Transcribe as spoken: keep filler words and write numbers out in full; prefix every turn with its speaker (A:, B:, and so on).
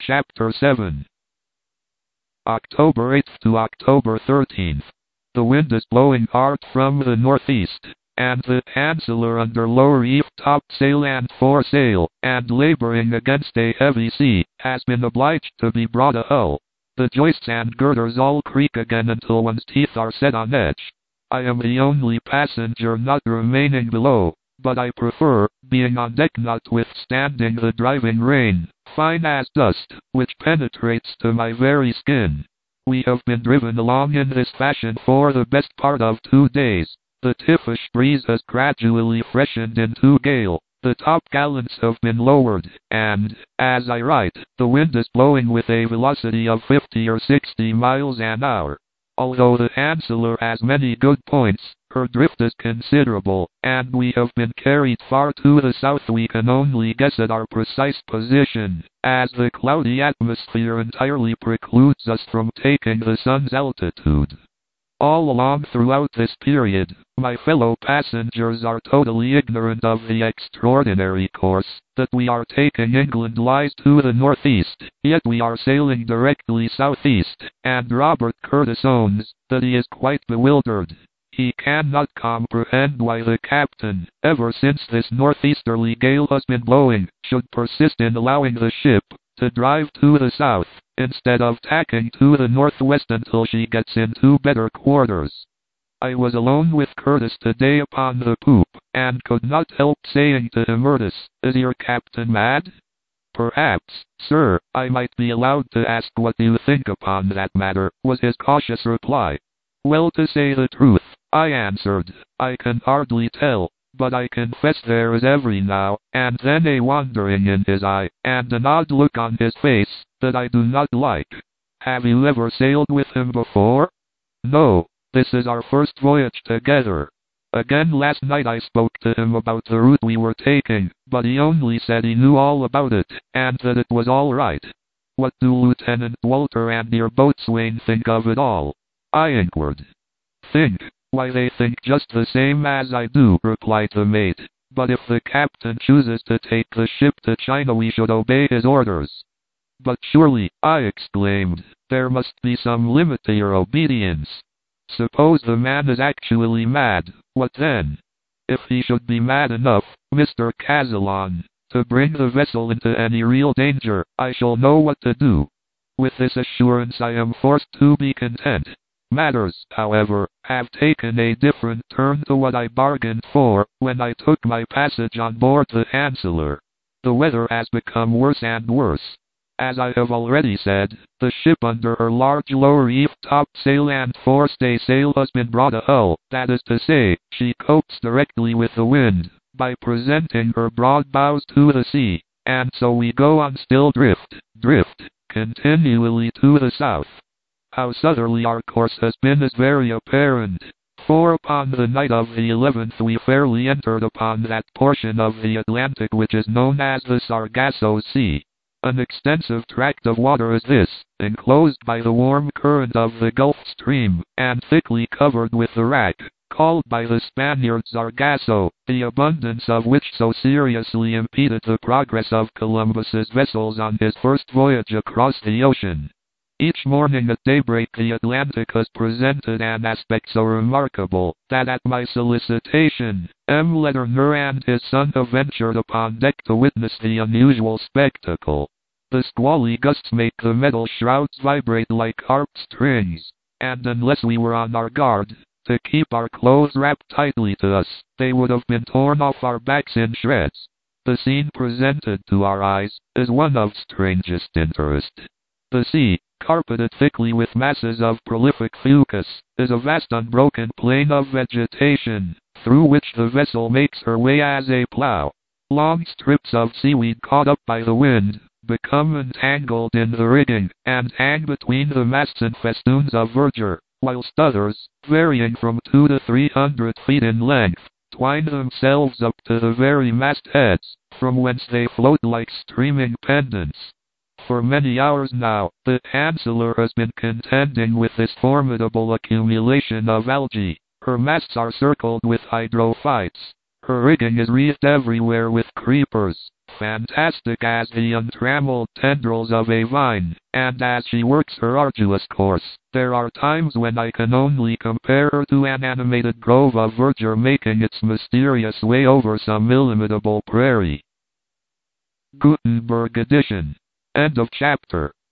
A: Chapter seven. October eighth to October thirteenth. The wind is blowing hard from the northeast, and the Chancellor under lower reef topsail and foresail, and laboring against a heavy sea, has been obliged to be brought ahull. The joists and girders all creak again until one's teeth are set on edge. I am the only passenger not remaining below, but I prefer being on deck notwithstanding the driving rain, fine as dust, which penetrates to my very skin. We have been driven along in this fashion for the best part of two days. The tiffish breeze has gradually freshened into gale. The topgallants have been lowered, and, as I write, the wind is blowing with a velocity of fifty or sixty miles an hour. Although the Chancellor has many good points, her drift is considerable, and we have been carried far to the south. We can only guess at our precise position, as the cloudy atmosphere entirely precludes us from taking the sun's altitude. All along throughout this period, my fellow passengers are totally ignorant of the extraordinary course that we are taking. England lies to the northeast, yet we are sailing directly southeast, and Robert Curtis owns that he is quite bewildered. He cannot comprehend why the captain, ever since this northeasterly gale has been blowing, should persist in allowing the ship to drive to the south, instead of tacking to the northwest until she gets into better quarters. I was alone with Curtis today upon the poop, and could not help saying to Emeritus, "Is your captain mad?" "Perhaps, sir, I might be allowed to ask what you think upon that matter," was his cautious reply. "Well, to say the truth," I answered, "I can hardly tell, but I confess there is every now and then a wandering in his eye, and an odd look on his face, that I do not like. Have you ever sailed with him before?" "No, this is our first voyage together." Again last night I spoke to him about the route we were taking, but he only said he knew all about it, and that it was all right. "What do Lieutenant Walter and your boatswain think of it all?" I inquired. "Think? Why, they think just the same as I do," replied the mate. "But if the captain chooses to take the ship to China, we should obey his orders." "But surely," I exclaimed, "there must be some limit to your obedience. Suppose the man is actually mad, what then?" "If he should be mad enough, Mister Kazallon, to bring the vessel into any real danger, I shall know what to do." With this assurance I am forced to be content. Matters, however, have taken a different turn to what I bargained for when I took my passage on board the Chancellor. The weather has become worse and worse. As I have already said, the ship under her large lower reef topsail and forestaysail has been brought ahull, that is to say, she copes directly with the wind, by presenting her broad bows to the sea, and so we go on still drift, drift, continually to the south. How southerly our course has been is very apparent, for upon the night of the eleventh we fairly entered upon that portion of the Atlantic which is known as the Sargasso Sea. An extensive tract of water is this, enclosed by the warm current of the Gulf Stream, and thickly covered with the wrack, called by the Spaniards Sargasso, the abundance of which so seriously impeded the progress of Columbus's vessels on his first voyage across the ocean. Each morning at daybreak the Atlantic has presented an aspect so remarkable, that at my solicitation, M. Lederner and his son have ventured upon deck to witness the unusual spectacle. The squally gusts make the metal shrouds vibrate like harp strings, and unless we were on our guard, to keep our clothes wrapped tightly to us, they would have been torn off our backs in shreds. The scene presented to our eyes is one of strangest interest. The sea, carpeted thickly with masses of prolific fucus, is a vast unbroken plain of vegetation, through which the vessel makes her way as a plow. Long strips of seaweed caught up by the wind, become entangled in the rigging, and hang between the masts in festoons of verdure, whilst others, varying from two to three hundred feet in length, twine themselves up to the very mastheads, from whence they float like streaming pendants. For many hours now, the Chancellor has been contending with this formidable accumulation of algae. Her masts are circled with hydrophytes. Her rigging is wreathed everywhere with creepers, fantastic as the untrammeled tendrils of a vine, and as she works her arduous course, there are times when I can only compare her to an animated grove of verdure making its mysterious way over some illimitable prairie. Gutenberg edition. End of chapter.